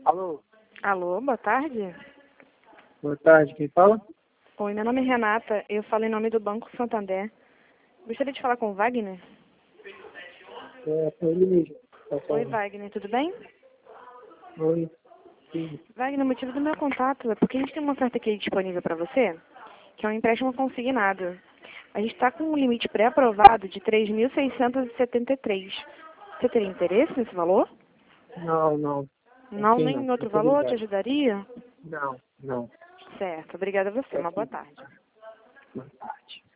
Alô? Alô, boa tarde. Boa tarde, quem fala? Oi, meu nome é Renata, eu falo em nome do Banco Santander. Gostaria de falar com o Wagner? Foi ele mesmo. Oi, Wagner, tudo bem? Oi. Sim. Wagner, o motivo do meu contato é porque a gente tem uma oferta aqui disponível para você, que é um empréstimo consignado. A gente está com um limite pré-aprovado de 3.673. Você teria interesse nesse valor? Não. Não, Aqui nem não. em outro Muito valor te obrigado. ajudaria? Não. Certo, obrigada a você. Uma boa Aqui. tarde. Boa tarde.